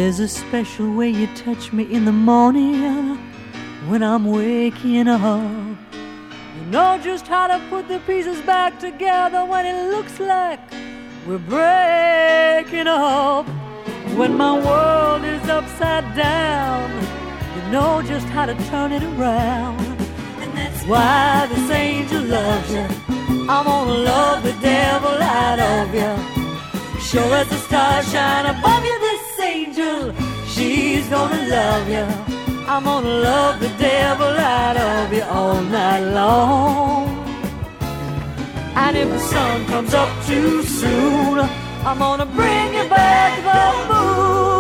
There's a special way you touch me in the morning when I'm waking up. You know just how to put the pieces back together when it looks like we're breaking up. When my world is upside down, you know just how to turn it around. And that's why this angel loves you. I'm gonna love the devil out of you. Sure as the stars shine above you, this angel, she's gonna love you. I'm gonna love the devil out of you all night long. And if the sun comes up too soon, I'm gonna bring you back the moon.